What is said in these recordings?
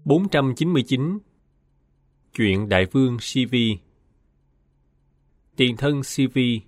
499. Chuyện Đại vương Si-vi. Tiền thân Si-vi.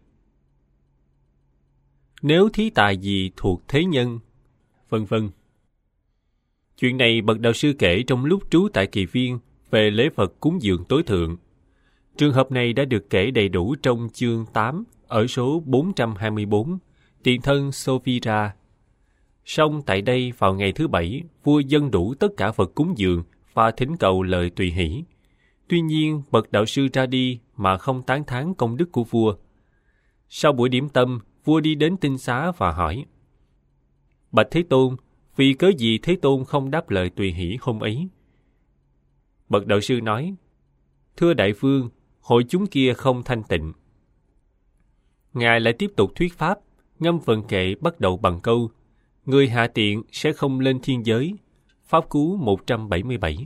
Nếu thí tài gì thuộc thế nhân, vân vân. Chuyện này bậc đạo sư kể trong lúc trú tại Kỳ Viên về lễ vật cúng dường tối thượng. Trường hợp này đã được kể đầy đủ trong chương 8 ở số 424, tiền thân Sovira. Song tại đây vào ngày thứ Bảy, vua dâng đủ tất cả vật cúng dường và thỉnh cầu lời tùy hỷ. Tuy nhiên, bậc đạo sư ra đi mà không tán thán công đức của vua. Sau buổi điểm tâm, vua đi đến tinh xá và hỏi: Bạch Thế Tôn, vì cớ gì Thế Tôn không đáp lời tùy hỷ hôm ấy? Bậc đạo sư nói: Thưa đại vương, hội chúng kia không thanh tịnh. Ngài lại tiếp tục thuyết pháp. Ngâm vần kệ bắt đầu bằng câu: Người hạ tiện sẽ không lên thiên giới. Pháp Cú 177.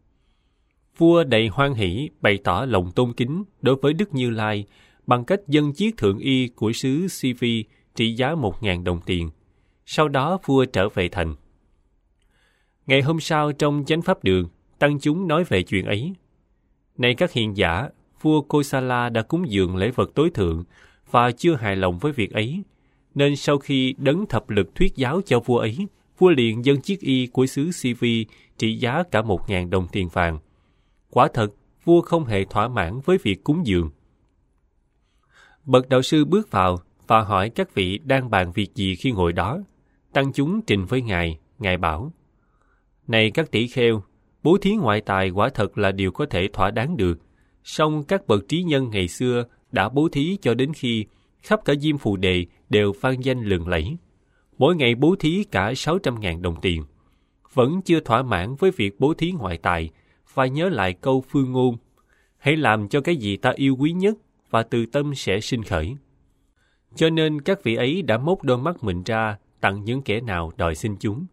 Vua đầy hoan hỷ bày tỏ lòng tôn kính đối với Đức Như Lai bằng cách dâng chiếc thượng y của xứ Si-vi trị giá 1.000 đồng tiền. Sau đó vua trở về thành. Ngày hôm sau trong chánh pháp đường, tăng chúng nói về chuyện ấy. Này các hiền giả, vua Kosala đã cúng dường lễ vật tối thượng và chưa hài lòng với việc ấy, nên sau khi đấng thập lực thuyết giáo cho vua ấy, vua liền dâng chiếc y của xứ Si-vi trị giá cả 1.000 đồng tiền vàng. Quả thật, vua không hề thỏa mãn với việc cúng dường. Bậc đạo sư bước vào và hỏi các vị đang bàn việc gì khi ngồi đó. Tăng chúng trình với ngài, ngài bảo: Này các tỷ kheo, bố thí ngoại tài quả thật là điều có thể thỏa đáng được. Song các bậc trí nhân ngày xưa đã bố thí cho đến khi khắp cả Diêm Phù Đề đều vang danh lừng lẫy. Mỗi ngày bố thí cả 600.000 đồng tiền. Vẫn chưa thỏa mãn với việc bố thí ngoại tài, và nhớ lại câu phương ngôn: Hãy làm cho cái gì ta yêu quý nhất, và từ tâm sẽ sinh khởi. Cho nên các vị ấy đã móc đôi mắt mình ra tặng những kẻ nào đòi xin chúng.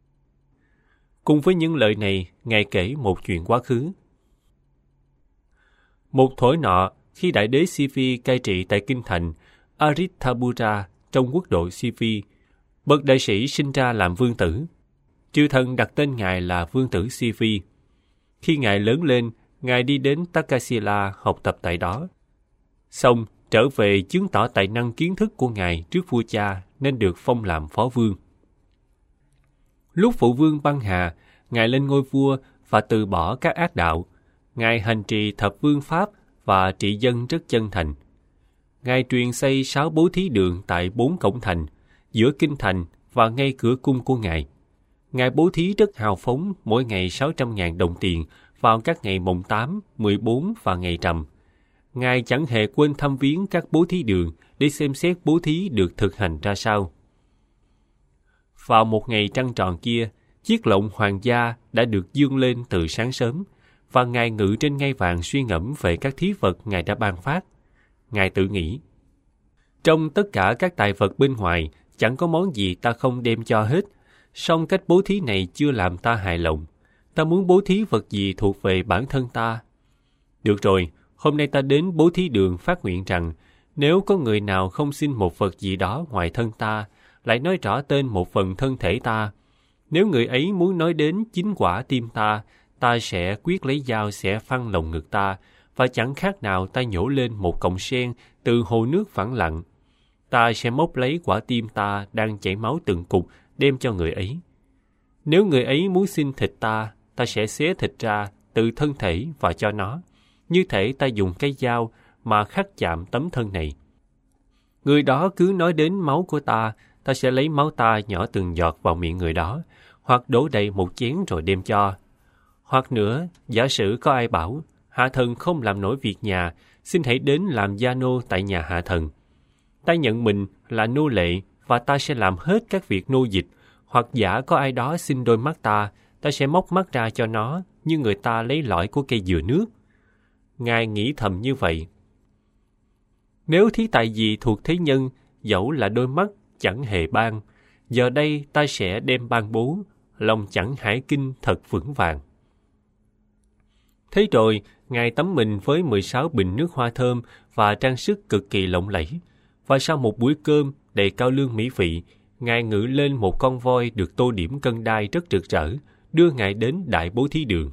Cùng với những lời này, Ngài kể một chuyện quá khứ. Một thổi nọ, khi đại đế Si-vi cai trị tại kinh thành Arithabura trong quốc độ Si-vi, bậc đại sĩ sinh ra làm vương tử. Triều thần đặt tên Ngài là vương tử Si-vi. Khi Ngài lớn lên, Ngài đi đến Takasila học tập tại đó. Xong, trở về chứng tỏ tài năng kiến thức của Ngài trước vua cha nên được phong làm phó vương. Lúc phụ vương băng hà, Ngài lên ngôi vua và từ bỏ các ác đạo. Ngài hành trì thập vương pháp và trị dân rất chân thành. Ngài truyền xây 6 bố thí đường tại 4 cổng thành, giữa kinh thành và ngay cửa cung của Ngài. Ngài bố thí rất hào phóng, mỗi ngày 600.000 đồng tiền vào các ngày mùng 8, 14 và ngày rằm. Ngài chẳng hề quên thăm viếng các bố thí đường để xem xét bố thí được thực hành ra sao. Vào một ngày trăng tròn kia, chiếc lọng hoàng gia đã được dương lên từ sáng sớm, và Ngài ngự trên ngai vàng suy ngẫm về các thí vật Ngài đã ban phát. Ngài tự nghĩ: Trong tất cả các tài vật bên ngoài, chẳng có món gì ta không đem cho hết. Song cách bố thí này chưa làm ta hài lòng. Ta muốn bố thí vật gì thuộc về bản thân ta. Được rồi, hôm nay ta đến bố thí đường phát nguyện rằng, nếu có người nào không xin một vật gì đó ngoài thân ta, lại nói rõ tên một phần thân thể ta, nếu người ấy muốn nói đến chính quả tim ta, ta sẽ quyết lấy dao xẻ phăng lồng ngực ta, và chẳng khác nào ta nhổ lên một cọng sen từ hồ nước phẳng lặng. Ta sẽ móc lấy quả tim ta đang chảy máu từng cục, đem cho người ấy. Nếu người ấy muốn xin thịt ta, ta sẽ xé thịt ra từ thân thể và cho nó, như thể ta dùng cây dao mà khắc chạm tấm thân này. Người đó cứ nói đến máu của ta, ta sẽ lấy máu ta nhỏ từng giọt vào miệng người đó, hoặc đổ đầy một chén rồi đem cho. Hoặc nữa, giả sử có ai bảo, hạ thần không làm nổi việc nhà, xin hãy đến làm gia nô tại nhà hạ thần. Ta nhận mình là nô lệ và ta sẽ làm hết các việc nô dịch. Hoặc giả có ai đó xin đôi mắt ta, ta sẽ móc mắt ra cho nó, như người ta lấy lõi của cây dừa nước. Ngài nghĩ thầm như vậy: Nếu thí tài gì thuộc thế nhân, dẫu là đôi mắt chẳng hề ban, giờ đây ta sẽ đem ban bố, lòng chẳng hải kinh thật vững vàng. Thế rồi, Ngài tắm mình với 16 bình nước hoa thơm và trang sức cực kỳ lộng lẫy. Và sau một buổi cơm đầy cao lương mỹ vị, Ngài ngự lên một con voi được tô điểm cân đai rất rực rỡ, đưa ngài đến Đại Bố Thí Đường.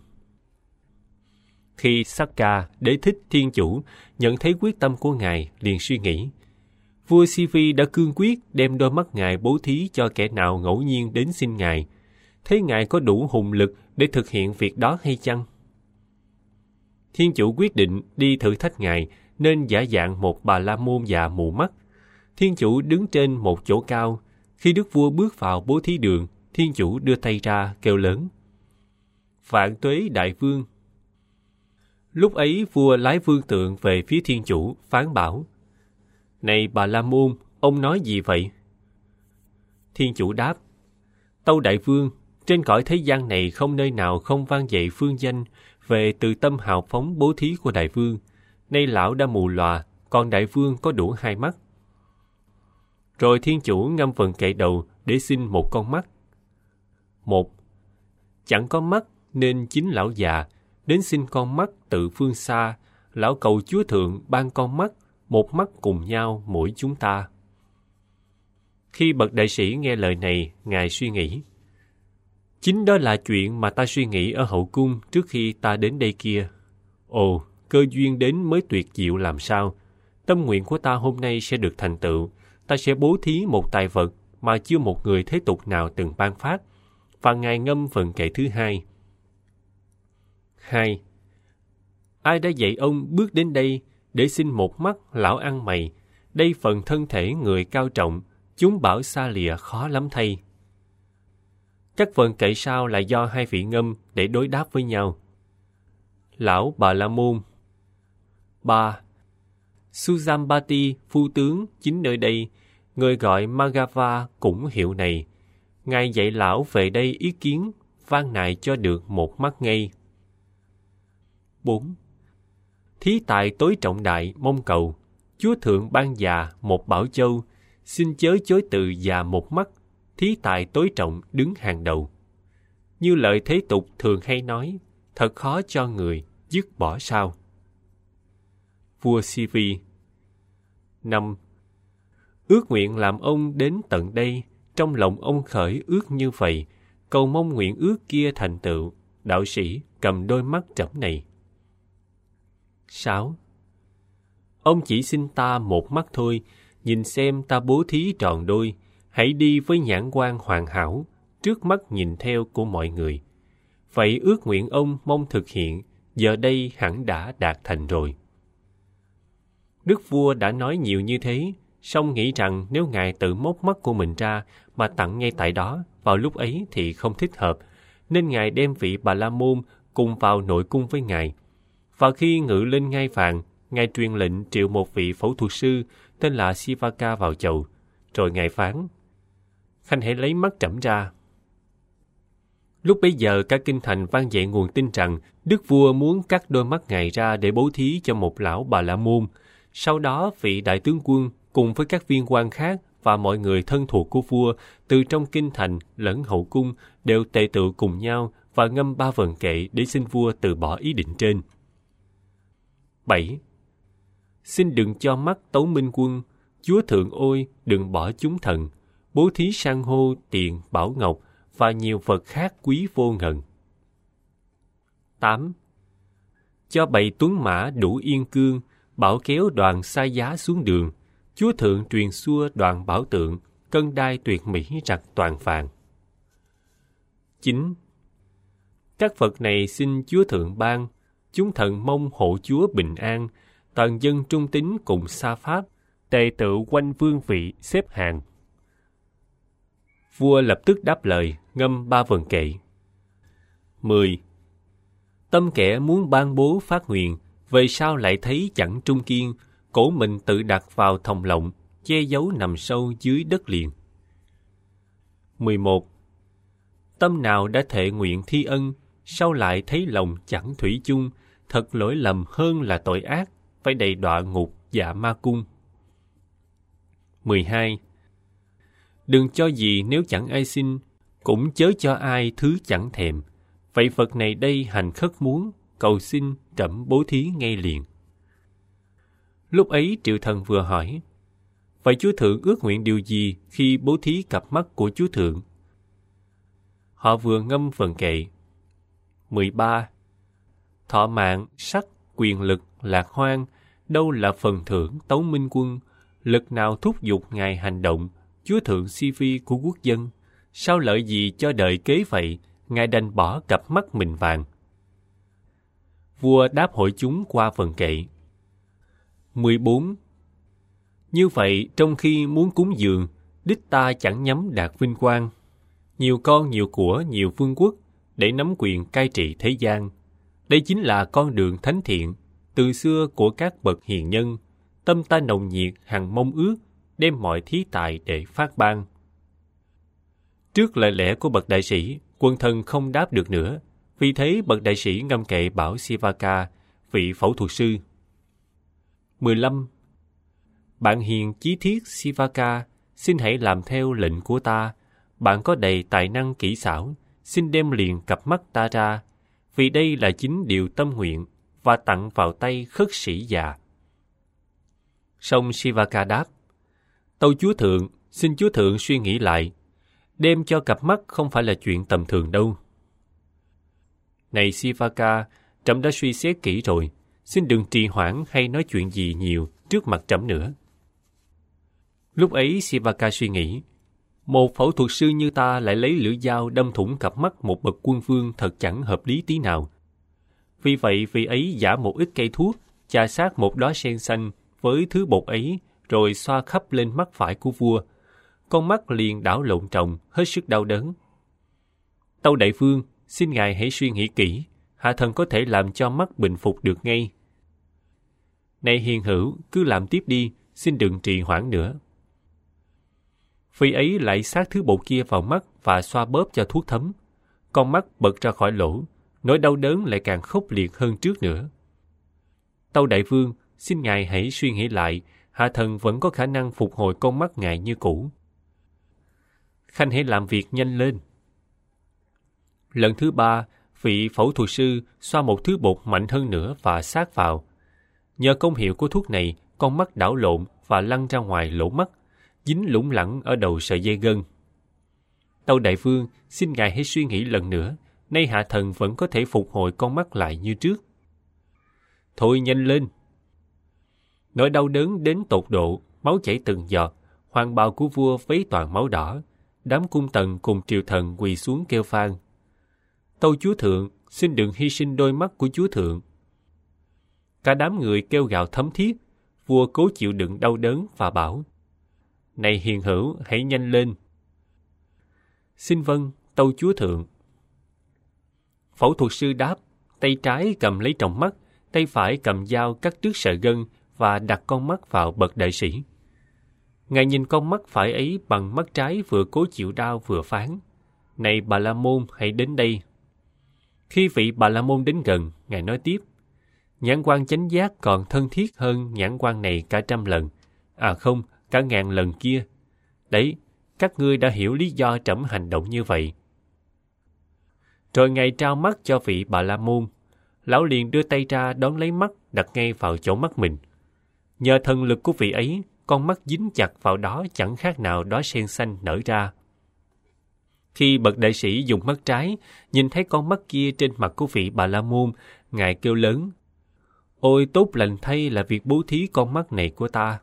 Khi Sakka, Đế Thích Thiên Chủ, nhận thấy quyết tâm của ngài, liền suy nghĩ, vua Si-vi đã cương quyết đem đôi mắt ngài bố thí cho kẻ nào ngẫu nhiên đến xin ngài. Thế ngài có đủ hùng lực để thực hiện việc đó hay chăng? Thiên Chủ quyết định đi thử thách ngài, nên giả dạng một Bà La Môn già mù mắt. Thiên Chủ đứng trên một chỗ cao. Khi đức vua bước vào Bố Thí Đường, Thiên Chủ đưa tay ra kêu lớn, Vạn tuế đại vương. Lúc ấy vua lái vương tượng về phía Thiên Chủ, phán bảo, Này Bà La Môn, ông nói gì vậy? Thiên Chủ đáp, Tâu đại vương, trên cõi thế gian này không nơi nào không vang dậy phương danh về từ tâm hào phóng bố thí của đại vương. Nay lão đã mù lòa, còn đại vương có đủ 2 mắt. Rồi Thiên Chủ ngâm vần kệ đầu để xin một con mắt. 1. Chẳng có mắt nên chính lão già đến xin con mắt từ phương xa. Lão cầu Chúa Thượng ban con mắt, một mắt cùng nhau mỗi chúng ta. Khi bậc đại sĩ nghe lời này, ngài suy nghĩ, chính đó là chuyện mà ta suy nghĩ ở hậu cung trước khi ta đến đây kia. Ồ, cơ duyên đến mới tuyệt diệu làm sao. Tâm nguyện của ta hôm nay sẽ được thành tựu. Ta sẽ bố thí một tài vật mà chưa một người thế tục nào từng ban phát. Và ngài ngâm phần kệ thứ 2. 2. Ai đã dạy ông bước đến đây để xin một mắt lão ăn mày? Đây phần thân thể người cao trọng, chúng bảo xa lìa khó lắm thay. Các phần kệ sau là do 2 vị ngâm để đối đáp với nhau. Lão Bà La Môn. 3. Sujambati, phu tướng, chính nơi đây, người gọi Magava cũng hiệu này. Ngài dạy lão về đây ý kiến, van nài cho được một mắt ngay. 4. Thí tài tối trọng đại mong cầu, Chúa Thượng ban già một bảo châu, xin chớ chối từ già một mắt, thí tài tối trọng đứng hàng đầu. Như lời thế tục thường hay nói, thật khó cho người dứt bỏ sao. Vua Si-vi. 5. Ước nguyện làm ông đến tận đây, trong lòng ông khởi ước như vậy, cầu mong nguyện ước kia thành tựu, đạo sĩ cầm đôi mắt trẫm này. 6. Ông chỉ xin ta một mắt thôi, nhìn xem ta bố thí tròn đôi, hãy đi với nhãn quan hoàn hảo, trước mắt nhìn theo của mọi người. Vậy ước nguyện ông mong thực hiện, giờ đây hẳn đã đạt thành rồi. Đức vua đã nói nhiều như thế, song nghĩ rằng nếu ngài tự móc mắt của mình ra mà tặng ngay tại đó, vào lúc ấy thì không thích hợp, nên ngài đem vị Bà La Môn cùng vào nội cung với ngài. Và khi ngự lên ngai vàng, ngài truyền lệnh triệu một vị phẫu thuật sư tên là Sivaka vào chầu, rồi ngài phán, khanh hãy lấy mắt trẫm ra. Lúc bấy giờ cả kinh thành vang dậy nguồn tin rằng đức vua muốn cắt đôi mắt ngài ra để bố thí cho một lão Bà La Môn. Sau đó vị đại tướng quân cùng với các viên quan khác và mọi người thân thuộc của vua từ trong kinh thành lẫn hậu cung đều tề tựu cùng nhau và ngâm 3 vần kệ để xin vua từ bỏ ý định trên. 7. Xin đừng cho mắt Tấu Minh Quân, Chúa Thượng ôi đừng bỏ chúng thần, bố thí san hô, tiền, bảo ngọc và nhiều vật khác quý vô ngần. 8. Cho bầy tuấn mã đủ yên cương, bảo kéo đoàn sai giá xuống đường, Chúa Thượng truyền xua đoàn bảo tượng, cân đai tuyệt mỹ rặt toàn vàng. 9. Các vật này xin Chúa Thượng ban, chúng thần mong hộ Chúa bình an, toàn dân trung tín cùng sa pháp, tề tựu quanh vương vị xếp hàng. Vua lập tức đáp lời, ngâm 3 vần kệ. 10. Tâm kẻ muốn ban bố phát nguyện, về sau lại thấy chẳng trung kiên, cổ mình tự đặt vào thòng lọng, che giấu nằm sâu dưới đất liền. 11. Tâm nào đã thệ nguyện thi ân, sau lại thấy lòng chẳng thủy chung, thật lỗi lầm hơn là tội ác, phải đầy đọa ngục dạ ma cung. 12. Đừng cho gì nếu chẳng ai xin, cũng chớ cho ai thứ chẳng thèm. Vậy vật này đây hành khất muốn, cầu xin trẫm bố thí ngay liền. Lúc ấy Triệu Thần vừa hỏi, vậy Chúa Thượng ước nguyện điều gì khi bố thí cặp mắt của Chúa Thượng? Họ vừa ngâm vần kệ, 13. Thọ mạng, sắc, quyền lực, lạc hoang, đâu là phần thưởng Tấu Minh Quân, lực nào thúc giục ngài hành động, chúa thượng si phi của quốc dân, sao lợi gì cho đời kế vậy, ngài đành bỏ cặp mắt mình vàng. Vua đáp hội chúng qua phần kệ. 14. Như vậy, trong khi muốn cúng dường, đích ta chẳng nhắm đạt vinh quang, nhiều con nhiều của nhiều vương quốc để nắm quyền cai trị thế gian. Đây chính là con đường thánh thiện từ xưa của các bậc hiền nhân. Tâm ta nồng nhiệt hằng mong ước, đem mọi thí tài để phát ban. Trước lời lẽ của bậc đại sĩ, quần thần không đáp được nữa. Vì thế bậc đại sĩ ngâm kệ bảo Sivaka, vị phẫu thuật sư. 15. Bạn hiền chí thiết Sivaka, xin hãy làm theo lệnh của ta. Bạn có đầy tài năng kỹ xảo, xin đem liền cặp mắt ta ra, vì đây là chính điều tâm nguyện, và tặng vào tay khất sĩ già. Song Sivaka đáp, tâu chúa thượng, xin chúa thượng suy nghĩ lại, đem cho cặp mắt không phải là chuyện tầm thường đâu. Này Sivaka, trẫm đã suy xét kỹ rồi, xin đừng trì hoãn hay nói chuyện gì nhiều trước mặt trẫm nữa. Lúc ấy Sivaka suy nghĩ, một phẫu thuật sư như ta lại lấy lưỡi dao đâm thủng cặp mắt một bậc quân vương thật chẳng hợp lý tí nào. Vì vậy vị ấy giả một ít cây thuốc, chà sát một đóa sen xanh với thứ bột ấy, rồi xoa khắp lên mắt phải của vua. Con mắt liền đảo lộn tròng, hết sức đau đớn. Tâu đại vương, xin ngài hãy suy nghĩ kỹ, hạ thần có thể làm cho mắt bình phục được ngay. Này hiền hữu, cứ làm tiếp đi, xin đừng trì hoãn nữa. Vị ấy lại sát thứ bột kia vào mắt và xoa bóp cho thuốc thấm. Con mắt bật ra khỏi lỗ, nỗi đau đớn lại càng khốc liệt hơn trước nữa. Tâu đại vương, xin ngài hãy suy nghĩ lại, hạ thần vẫn có khả năng phục hồi con mắt ngài như cũ. Khanh hãy làm việc nhanh lên. Lần thứ 3, vị phẫu thuật sư xoa một thứ bột mạnh hơn nữa và sát vào. Nhờ công hiệu của thuốc này, con mắt đảo lộn và lăn ra ngoài lỗ mắt, dính lủng lẳng ở đầu sợi dây gân. Tâu đại vương, xin ngài hãy suy nghĩ lần nữa, nay hạ thần vẫn có thể phục hồi con mắt lại như trước. Thôi nhanh lên. Nỗi đau đớn đến tột độ, máu chảy từng giọt, hoàng bào của vua vấy toàn máu đỏ. Đám cung tần cùng triều thần quỳ xuống kêu van. Tâu chúa thượng, xin đừng hy sinh đôi mắt của chúa thượng. Cả đám người kêu gào thấm thiết. Vua cố chịu đựng đau đớn và bảo, này hiền hữu, hãy nhanh lên. Xin vâng, tâu chúa thượng. Phẫu thuật sư đáp, tay trái cầm lấy tròng mắt, tay phải cầm dao cắt đứt sợi gân và đặt con mắt vào bậc đại sĩ. Ngài nhìn con mắt phải ấy bằng mắt trái vừa cố chịu đau vừa phán, này Bà La Môn, hãy đến đây. Khi vị Bà La Môn đến gần, ngài nói tiếp, nhãn quan chánh giác còn thân thiết hơn nhãn quan này cả 100 lần, à không, cả 1000 lần kia. Đấy, các ngươi đã hiểu lý do trẫm hành động như vậy. Rồi ngài trao mắt cho vị Bà La Môn. Lão liền đưa tay ra đón lấy mắt, đặt ngay vào chỗ mắt mình. Nhờ thần lực của vị ấy, con mắt dính chặt vào đó chẳng khác nào đóa sen xanh nở ra. Khi bậc đại sĩ dùng mắt trái, nhìn thấy con mắt kia trên mặt của vị Bà La Môn, ngài kêu lớn, ôi tốt lành thay là việc bố thí con mắt này của ta.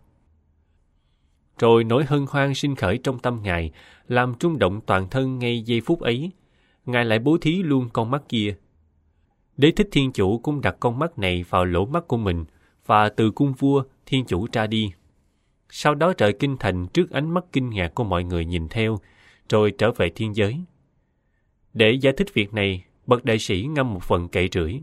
Rồi nỗi hân hoan sinh khởi trong tâm ngài, làm rung động toàn thân ngay giây phút ấy. Ngài lại bố thí luôn con mắt kia. Đế thích thiên chủ cũng đặt con mắt này vào lỗ mắt của mình, và từ cung vua, thiên chủ ra đi. Sau đó rời kinh thành trước ánh mắt kinh ngạc của mọi người nhìn theo, rồi trở về thiên giới. Để giải thích việc này, bậc đại sĩ ngâm một phần kệ rưỡi.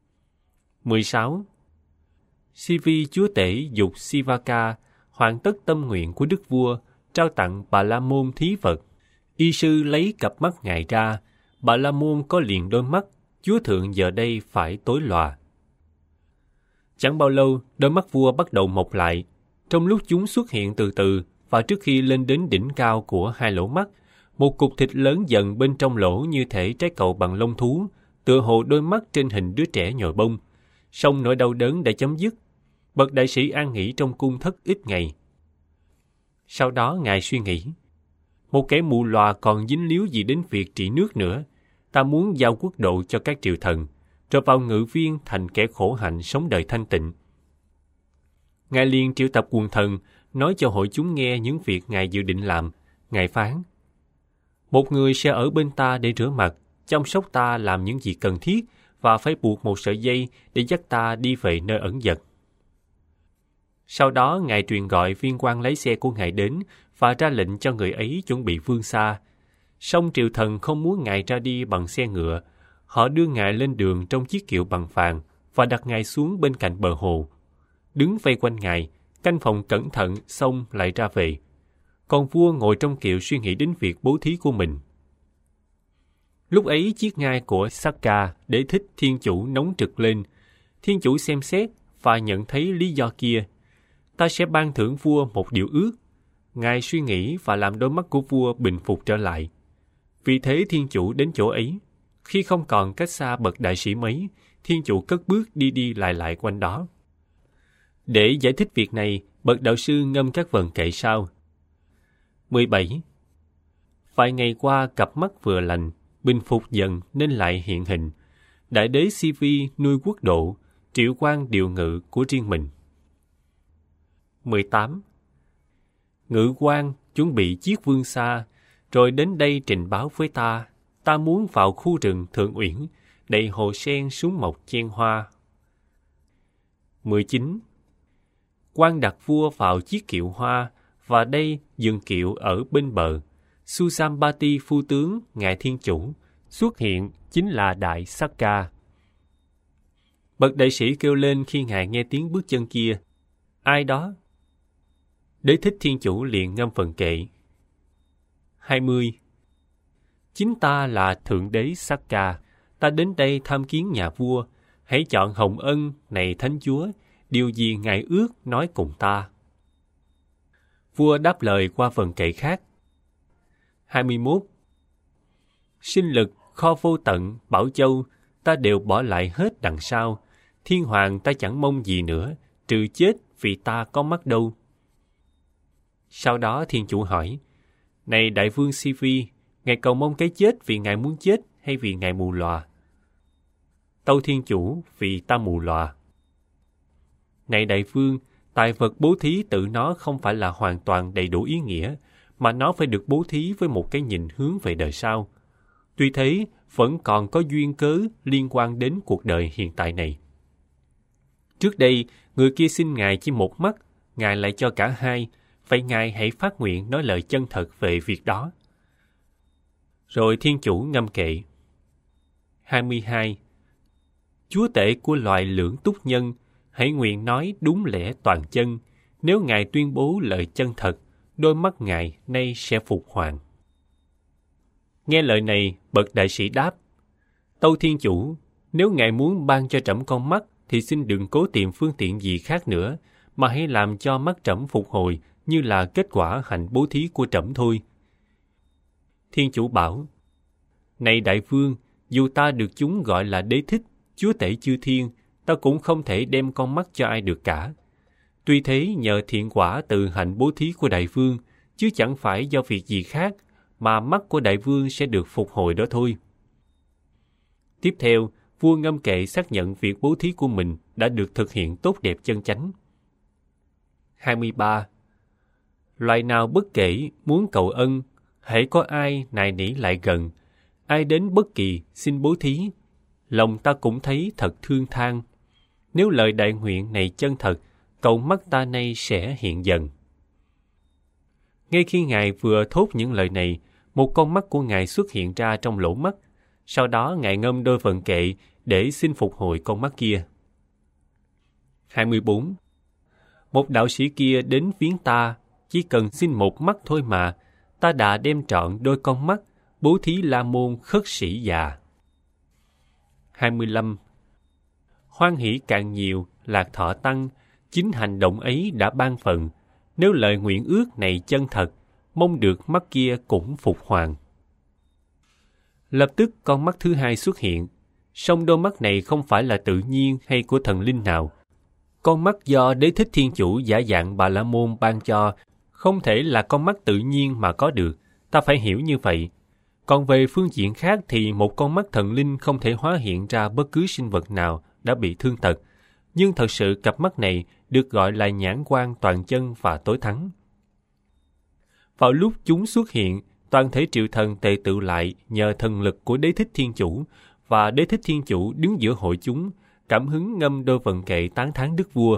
16. Sivi chúa tể dục Sivaka hoàn tất tâm nguyện của đức vua, trao tặng Bà La Môn thí vật. Y sư lấy cặp mắt ngài ra, Bà La Môn có liền đôi mắt, chúa thượng giờ đây phải tối lòa. Chẳng bao lâu, đôi mắt vua bắt đầu mọc lại. Trong lúc chúng xuất hiện từ từ, và trước khi lên đến đỉnh cao của hai lỗ mắt, một cục thịt lớn dần bên trong lỗ như thể trái cầu bằng lông thú, tựa hồ đôi mắt trên hình đứa trẻ nhồi bông. Song nỗi đau đớn đã chấm dứt. Bậc đại sĩ an nghỉ trong cung thất ít ngày. Sau đó ngài suy nghĩ, một kẻ mù lòa còn dính líu gì đến việc trị nước nữa, Ta muốn giao quốc độ cho các triều thần, rồi vào ngự viên thành kẻ khổ hạnh sống đời thanh tịnh. Ngài liền triệu tập quần thần, nói cho hội chúng nghe những việc Ngài dự định làm. Ngài phán: một người sẽ ở bên ta để rửa mặt, chăm sóc ta làm những gì cần thiết, và phải buộc một sợi dây để dắt ta đi về nơi ẩn dật. Sau đó Ngài truyền gọi viên quan lái xe của Ngài đến và ra lệnh cho người ấy chuẩn bị vươn xa. Song triều thần không muốn Ngài ra đi bằng xe ngựa. Họ đưa Ngài lên đường trong chiếc kiệu bằng vàng và đặt Ngài xuống bên cạnh bờ hồ. Đứng vây quanh Ngài, canh phòng cẩn thận xong lại ra về. Còn vua ngồi trong kiệu suy nghĩ đến việc bố thí của mình. Lúc ấy chiếc ngai của Sakka, đế thích thiên chủ, nóng trực lên. Thiên chủ xem xét và nhận thấy lý do kia. Ta sẽ ban thưởng vua một điều ước. Ngài suy nghĩ và làm đôi mắt của vua bình phục trở lại. Vì thế thiên chủ đến chỗ ấy. Khi không còn cách xa bậc đại sĩ mấy, thiên chủ cất bước đi lại quanh đó. Để giải thích việc này, bậc đạo sư ngâm các vần kệ sau. 17. Vài ngày qua cặp mắt vừa lành, bình phục dần nên lại hiện hình. Đại đế Si-vi nuôi quốc độ, triệu quan điều ngự của riêng mình. 18. Ngự quan chuẩn bị chiếc vương xa, rồi đến đây trình báo với ta. Ta muốn vào khu rừng Thượng Uyển, đầy hồ sen súng mộc chen hoa. 19. Quan đặt vua vào chiếc kiệu hoa, và đây dừng kiệu ở bên bờ. Susambati phu tướng ngài thiên chủ xuất hiện chính là đại Sakka. Bậc đại sĩ kêu lên khi ngài nghe tiếng bước chân kia: ai đó? Đế thích thiên chủ liền ngâm phần kệ. 20. Chính ta là thượng đế Sakka. Ta đến đây tham kiến nhà vua. Hãy chọn hồng ân này thánh chúa. Điều gì ngài ước nói cùng ta. Vua đáp lời qua phần kệ khác. 21. Sinh lực, kho vô tận, bảo châu, ta đều bỏ lại hết đằng sau. Thiên hoàng ta chẳng mong gì nữa, trừ chết vì ta có mắt đâu. Sau đó thiên chủ hỏi: này đại vương Si-vi, ngài cầu mong cái chết vì ngài muốn chết hay vì ngài mù lòa? Tâu thiên chủ: vì ta mù lòa. Này đại vương, tài vật bố thí tự nó không phải là hoàn toàn đầy đủ ý nghĩa, mà nó phải được bố thí với một cái nhìn hướng về đời sau. Tuy thế, vẫn còn có duyên cớ liên quan đến cuộc đời hiện tại này. Trước đây, người kia xin ngài chỉ một mắt, ngài lại cho cả hai. Vậy ngài hãy phát nguyện nói lời chân thật về việc đó. Rồi thiên chủ ngâm kệ. 22. Chúa tể của loài lưỡng túc nhân, hãy nguyện nói đúng lẽ toàn chân. Nếu ngài tuyên bố lời chân thật, đôi mắt ngài nay sẽ phục hoàng. Nghe lời này, bậc đại sĩ đáp: tâu thiên chủ, nếu ngài muốn ban cho trẫm con mắt, thì xin đừng cố tìm phương tiện gì khác nữa, mà hãy làm cho mắt trẫm phục hồi như là kết quả hạnh bố thí của trẫm thôi. Thiên chủ bảo: này đại vương, dù ta được chúng gọi là đế thích, chúa tể chư thiên, ta cũng không thể đem con mắt cho ai được cả. Tuy thế, nhờ thiện quả từ hạnh bố thí của đại vương, chứ chẳng phải do việc gì khác, mà mắt của đại vương sẽ được phục hồi đó thôi. Tiếp theo, vua ngâm kệ xác nhận việc bố thí của mình đã được thực hiện tốt đẹp chân chánh. 23. Loài nào bất kể muốn cầu ân, hễ có ai nài nỉ lại gần, ai đến bất kỳ xin bố thí, lòng ta cũng thấy thật thương than. Nếu lời đại nguyện này chân thật, cầu mắt ta nay sẽ hiện dần. Ngay khi ngài vừa thốt những lời này, một con mắt của ngài xuất hiện ra trong lỗ mắt. Sau đó ngài ngâm đôi vần kệ để xin phục hồi con mắt kia. 24. Một đạo sĩ kia đến viếng ta, chỉ cần xin một mắt thôi mà, ta đã đem trọn đôi con mắt, bố thí La Môn khất sĩ già. 25. Hoan hỷ càng nhiều, lạc thọ tăng, chính hành động ấy đã ban phần. Nếu lời nguyện ước này chân thật, mong được mắt kia cũng phục hoàng. Lập tức con mắt thứ hai xuất hiện, song đôi mắt này không phải là tự nhiên hay của thần linh nào. Con mắt do đế thích thiên chủ giả dạng Bà La Môn ban cho, không thể là con mắt tự nhiên mà có được, ta phải hiểu như vậy. Còn về phương diện khác thì một con mắt thần linh không thể hóa hiện ra bất cứ sinh vật nào đã bị thương tật, nhưng thật sự cặp mắt này được gọi là nhãn quan toàn chân và tối thắng. Vào lúc chúng xuất hiện, toàn thể triệu thần tề tựu lại nhờ thần lực của Đế Thích Thiên Chủ, và Đế Thích Thiên Chủ đứng giữa hội chúng, cảm hứng ngâm đôi vần kệ tán thán đức vua.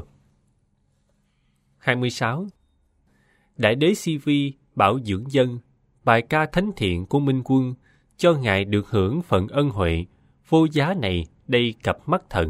26. Đại đế Si Vi bảo dưỡng dân, bài ca thánh thiện của Minh Quân, cho ngài được hưởng phần ân huệ vô giá này đây cặp mắt thần.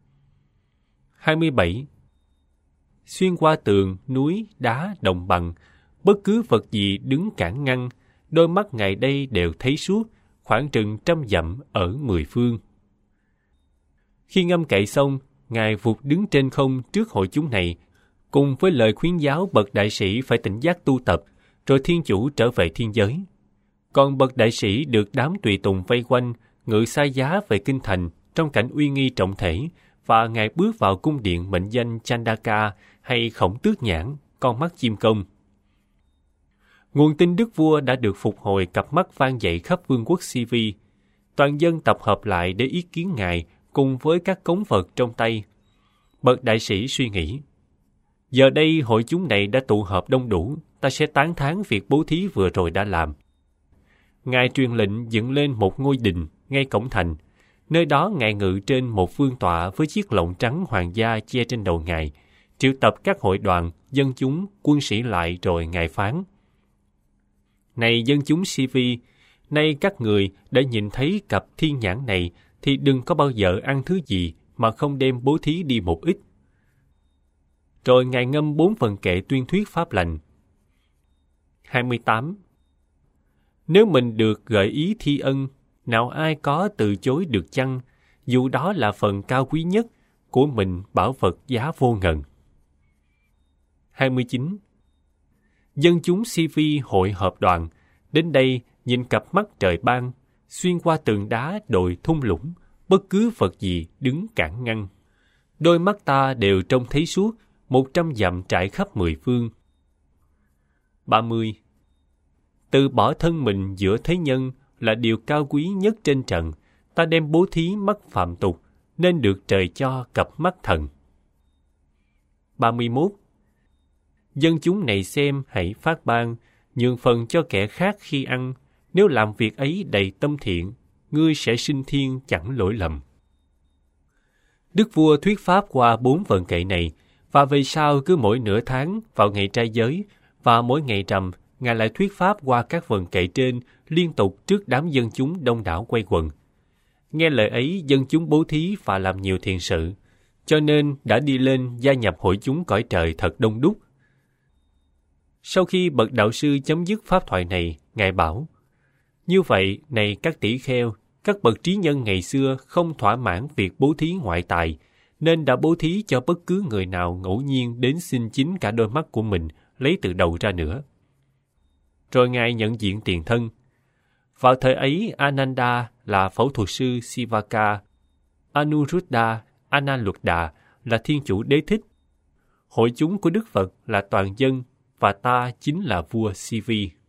27. Xuyên qua tường, núi, đá, đồng bằng, bất cứ vật gì đứng cản ngăn, đôi mắt ngài đây đều thấy suốt, khoảng chừng 100 dặm ở 10 phương. Khi ngâm kệ xong, ngài vụt đứng trên không trước hội chúng này, cùng với lời khuyến giáo bậc đại sĩ phải tỉnh giác tu tập, rồi Thiên Chủ trở về thiên giới. Còn bậc đại sĩ được đám tùy tùng vây quanh, ngự sai giá về kinh thành trong cảnh uy nghi trọng thể, và ngài bước vào cung điện mệnh danh Chandaka hay Khổng Tước Nhãn, con mắt chim công. Nguồn tin đức vua đã được phục hồi cặp mắt vang dậy khắp vương quốc Si Vi. Toàn dân tập hợp lại để ý kiến ngài cùng với các cống vật trong tay. Bậc đại sĩ suy nghĩ, giờ đây hội chúng này đã tụ hợp đông đủ, ta sẽ tán thán việc bố thí vừa rồi đã làm. Ngài truyền lệnh dựng lên một ngôi đình ngay cổng thành. Nơi đó ngài ngự trên một vương tọa với chiếc lọng trắng hoàng gia che trên đầu ngài, triệu tập các hội đoàn, dân chúng, quân sĩ lại rồi ngài phán: Này dân chúng Si Vi, nay các người đã nhìn thấy cặp thiên nhãn này thì đừng có bao giờ ăn thứ gì mà không đem bố thí đi một ít. Rồi ngài ngâm 4 phần kệ tuyên thuyết pháp lành. 28. Nếu mình được gợi ý thi ân, nào ai có từ chối được chăng, dù đó là phần cao quý nhất của mình bảo vật giá vô ngần. 29. Dân chúng Si Vi hội hợp đoàn, đến đây nhìn cặp mắt trời ban, xuyên qua tường đá đồi thung lũng, bất cứ vật gì đứng cản ngăn. Đôi mắt ta đều trông thấy suốt, 100 dặm trải khắp 10 phương. 30. Từ bỏ thân mình giữa thế nhân là điều cao quý nhất trên trần, ta đem bố thí mắt phạm tục, nên được trời cho cặp mắt thần. 31. Dân chúng này xem hãy phát ban, nhường phần cho kẻ khác khi ăn, nếu làm việc ấy đầy tâm thiện, ngươi sẽ sinh thiên chẳng lỗi lầm. Đức vua thuyết pháp qua 4 vần kệ này, và về sau cứ mỗi nửa tháng vào ngày trai giới và mỗi ngày rằm, ngài lại thuyết pháp qua các vần kệ trên liên tục trước đám dân chúng đông đảo quay quần. Nghe lời ấy, dân chúng bố thí và làm nhiều thiện sự, cho nên đã đi lên gia nhập hội chúng cõi trời thật đông đúc. Sau khi bậc đạo sư chấm dứt pháp thoại này, ngài bảo: Như vậy, này các tỷ kheo, các bậc trí nhân ngày xưa không thỏa mãn việc bố thí ngoại tài, nên đã bố thí cho bất cứ người nào ngẫu nhiên đến xin chính cả đôi mắt của mình lấy từ đầu ra nữa. Rồi ngài nhận diện tiền thân. Vào thời ấy, Ananda là phẫu thuật sư Sivaka, Anuruddha, Analuddha là thiên chủ Đế Thích. Hội chúng của Đức Phật là toàn dân, và ta chính là vua Si Vi.